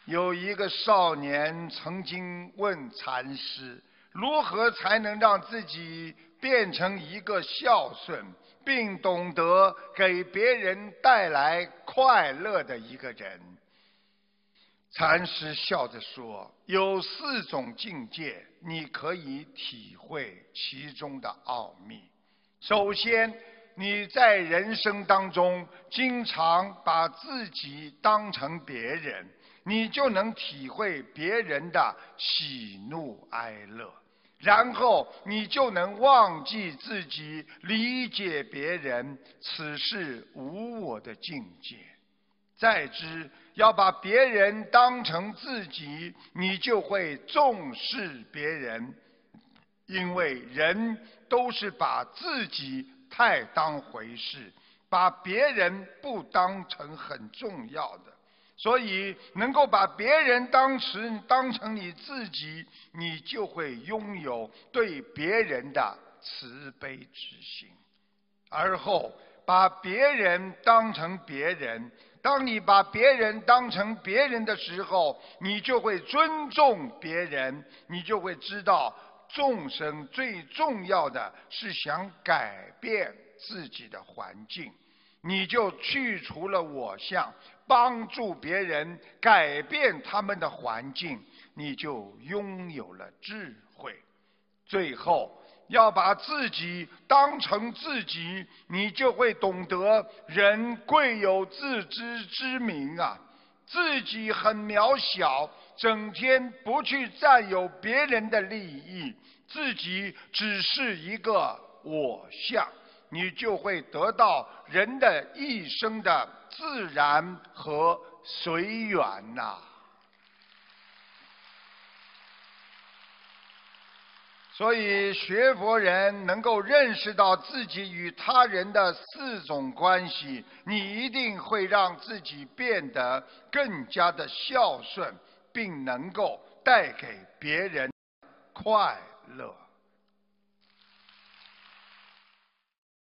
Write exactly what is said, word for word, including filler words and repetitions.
有一个少年曾经问禅师，如何才能让自己变成一个孝顺，并懂得给别人带来快乐的一个人？禅师笑着说，有四种境界，你可以体会其中的奥秘。首先，你在人生当中经常把自己当成别人，你就能体会别人的喜怒哀乐，然后你就能忘记自己，理解别人，此是无我的境界。再之，要把别人当成自己，你就会重视别人，因为人都是把自己太当回事，把别人不当成很重要的。所以能够把别人当成当成你自己，你就会拥有对别人的慈悲之心。而后把别人当成别人，当你把别人当成别人的时候，你就会尊重别人，你就会知道众生最重要的是想改变自己的环境，你就去除了我相，帮助别人改变他们的环境，你就拥有了智慧。最后要把自己当成自己，你就会懂得人贵有自知之明啊，自己很渺小，整天不去占有别人的利益，自己只是一个我相，你就会得到人的一生的自然和随缘呐、啊。所以学佛人能够认识到自己与他人的四种关系，你一定会让自己变得更加的孝顺，并能够带给别人快乐。